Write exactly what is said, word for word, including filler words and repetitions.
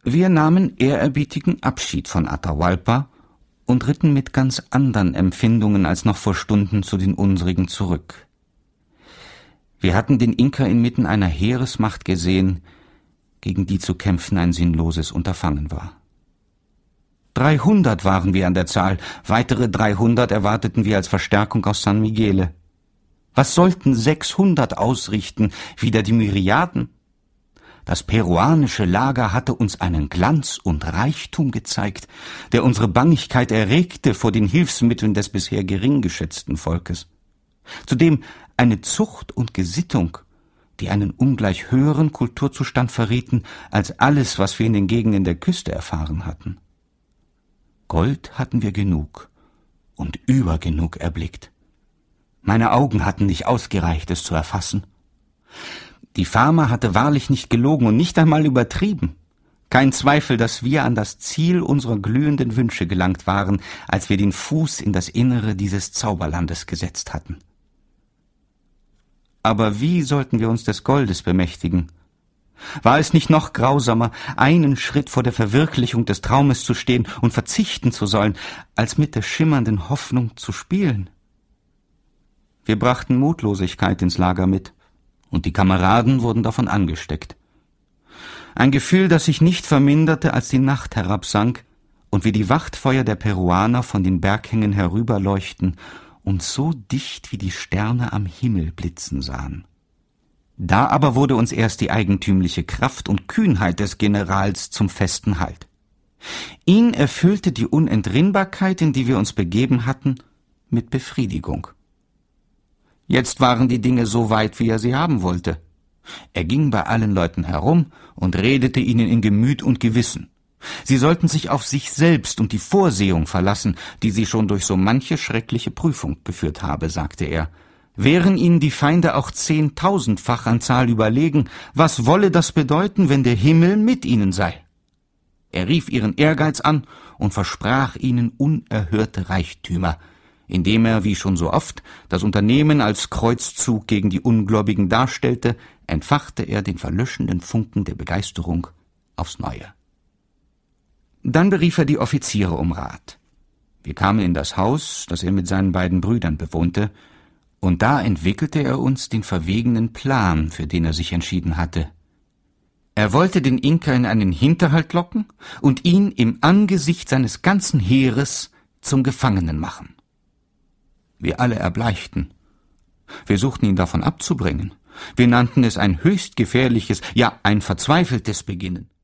Wir nahmen ehrerbietigen Abschied von Atahualpa und ritten mit ganz anderen Empfindungen als noch vor Stunden zu den unsrigen zurück. Wir hatten den Inka inmitten einer Heeresmacht gesehen, gegen die zu kämpfen ein sinnloses Unterfangen war. Dreihundert waren wir an der Zahl, weitere dreihundert erwarteten wir als Verstärkung aus San Miguele. Was sollten sechshundert ausrichten, wider die Myriaden? Das peruanische Lager hatte uns einen Glanz und Reichtum gezeigt, der unsere Bangigkeit erregte vor den Hilfsmitteln des bisher gering geschätzten Volkes. Zudem eine Zucht und Gesittung, die einen ungleich höheren Kulturzustand verrieten als alles, was wir in den Gegenden der Küste erfahren hatten. Gold hatten wir genug und übergenug erblickt. Meine Augen hatten nicht ausgereicht, es zu erfassen. Die Fama hatte wahrlich nicht gelogen und nicht einmal übertrieben. Kein Zweifel, dass wir an das Ziel unserer glühenden Wünsche gelangt waren, als wir den Fuß in das Innere dieses Zauberlandes gesetzt hatten. Aber wie sollten wir uns des Goldes bemächtigen? War es nicht noch grausamer, einen Schritt vor der Verwirklichung des Traumes zu stehen und verzichten zu sollen, als mit der schimmernden Hoffnung zu spielen? Wir brachten Mutlosigkeit ins Lager mit, und die Kameraden wurden davon angesteckt. Ein Gefühl, das sich nicht verminderte, als die Nacht herabsank und wir die Wachtfeuer der Peruaner von den Berghängen herüberleuchten und so dicht wie die Sterne am Himmel blitzen sahen. Da aber wurde uns erst die eigentümliche Kraft und Kühnheit des Generals zum festen Halt. Ihn erfüllte die Unentrinnbarkeit, in die wir uns begeben hatten, mit Befriedigung. Jetzt waren die Dinge so weit, wie er sie haben wollte. Er ging bei allen Leuten herum und redete ihnen in Gemüt und Gewissen. Sie sollten sich auf sich selbst und die Vorsehung verlassen, die sie schon durch so manche schreckliche Prüfung geführt habe, sagte er. Wären ihnen die Feinde auch zehntausendfach an Zahl überlegen, was wolle das bedeuten, wenn der Himmel mit ihnen sei? Er rief ihren Ehrgeiz an und versprach ihnen unerhörte Reichtümer, indem er, wie schon so oft, das Unternehmen als Kreuzzug gegen die Ungläubigen darstellte, entfachte er den verlöschenden Funken der Begeisterung aufs Neue. Dann berief er die Offiziere um Rat. Wir kamen in das Haus, das er mit seinen beiden Brüdern bewohnte, und da entwickelte er uns den verwegenen Plan, für den er sich entschieden hatte. Er wollte den Inka in einen Hinterhalt locken und ihn im Angesicht seines ganzen Heeres zum Gefangenen machen. Wir alle erbleichten. Wir suchten ihn davon abzubringen. Wir nannten es ein höchst gefährliches, ja ein verzweifeltes Beginnen.